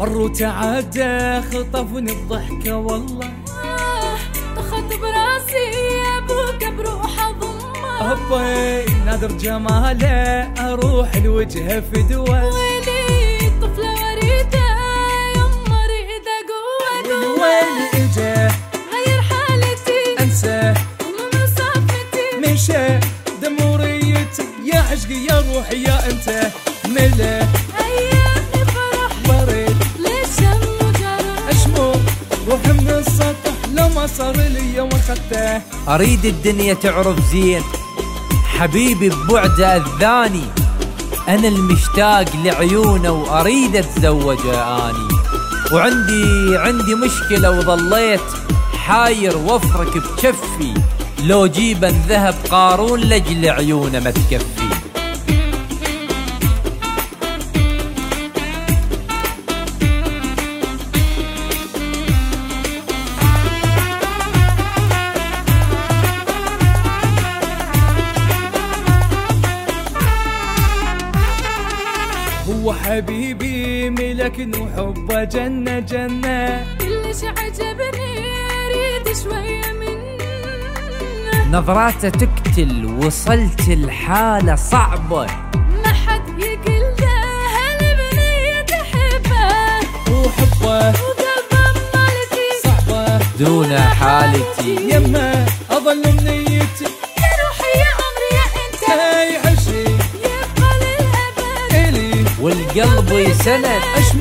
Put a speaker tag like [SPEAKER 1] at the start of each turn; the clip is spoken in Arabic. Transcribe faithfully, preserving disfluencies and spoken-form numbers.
[SPEAKER 1] مر وتعدى خطفني الضحكة والله،
[SPEAKER 2] آه طخت براسي ابوك بروح اضمه،
[SPEAKER 1] أبي نادر جماله اروح الوجهه فدوه،
[SPEAKER 2] ويلي طفلة وريده يما اريد قوة قوة،
[SPEAKER 1] وين اجا
[SPEAKER 2] غير حالتي
[SPEAKER 1] انسى
[SPEAKER 2] ومن مسافتي،
[SPEAKER 1] مشى دموريتي يا عشقي يا روحي يا انت ملا
[SPEAKER 2] ايامي فرح
[SPEAKER 1] برد
[SPEAKER 2] ليش هم جرى،
[SPEAKER 1] اشمر روح من السطح لو ما صار لي واخدته.
[SPEAKER 3] اريد الدنيا تعرف زين حبيبي ببعده اذاني، انا المشتاق لعيونه واريد اتزوجه اني، وعندي عندي مشكله وظليت حاير وافرك بكفي، لو جيبا ذهب قارون لاجل عيونه ما تكفي.
[SPEAKER 1] هو حبيبي ملكن وحبه جنة جنة،
[SPEAKER 2] كلش عجبني اريد شوية منه،
[SPEAKER 3] نظراته تقتل وصلت الحالة صعبة،
[SPEAKER 2] ما حد يقل له هالبنية تحبه،
[SPEAKER 1] وحبه
[SPEAKER 2] وقلبه مالتي
[SPEAKER 1] صعبة
[SPEAKER 3] دون حالتي،
[SPEAKER 1] يمه اظل منيتي
[SPEAKER 2] يا روحي يا عمري يا انت،
[SPEAKER 1] هاي عشي
[SPEAKER 2] يبقى للأبد
[SPEAKER 1] الي
[SPEAKER 3] والقلب يسند